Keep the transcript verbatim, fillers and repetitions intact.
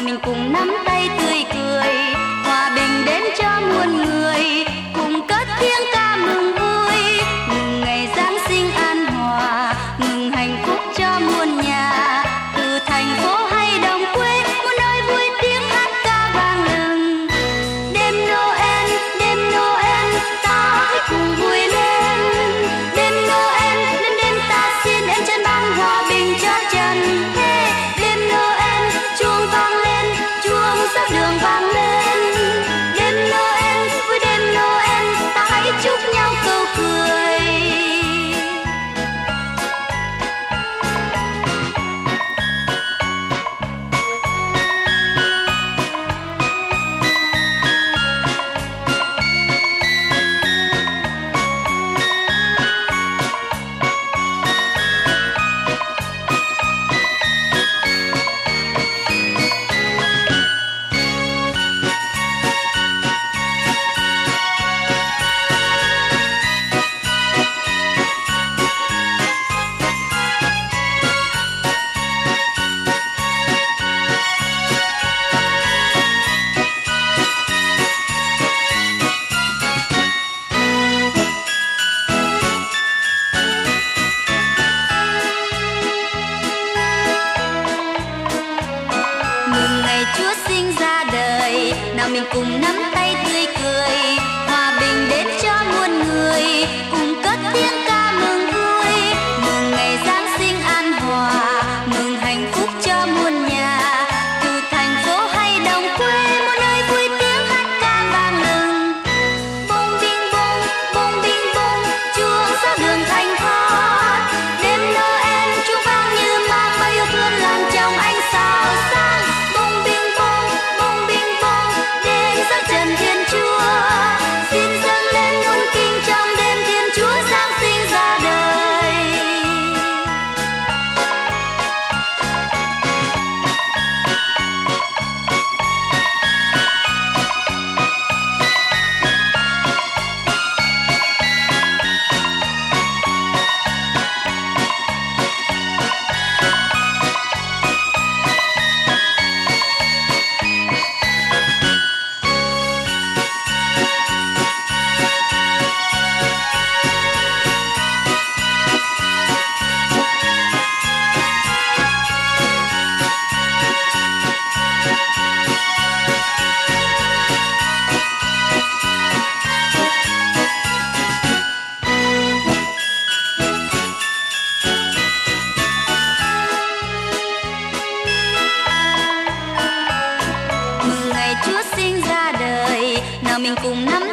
mình cùng nắm tay tươi cười, hòa bình đến cho muôn người, cùng cất tiếng ca mừng vui, mừng ngày Giáng sinh an hòa, mừng hạnh phúc cho muôn nhà, từ thành phố hay đồng quê, muôn nơi vui tiếng hát ca vang lừng. Đêm Noel, đêm Noel, ta hãy cùng vui lên. Đêm Noel, đêm đêm ta xin em chân ban hòa bình cho trần thế. Đêm Noel, chuông vang lên, chuông sao đường vang lên. Đêm Noel, vui đêm Noel, ta hãy chúc nhau câu cười. Mừng ngày Chúa sinh ra đời, nào mình cùng nắm tay tươi cười, hòa bình đến cho muôn người, cùng cất tiếng ca mừng vui, mừng ngày Giáng sinh an hòa, mừng hạnh phúc cho muôn nhà, từ thành phố hay đồng quê, muôn nơi vui tiếng hát ca vang lừng. Bông bing bông, bông bing bông, chuông sao đường thành thót. Đêm Noel chuông vang như mang bao yêu thương làm trong ánh sao sáng. Bông bing bông, bông bing bông, đêm giáng trần Thiên Chúa, xin dâng lên muôn kinh trong đêm Thiên Chúa Giáng sinh ra đời. Mừng ngày Chúa sinh ra đời, nào mình cùng nắm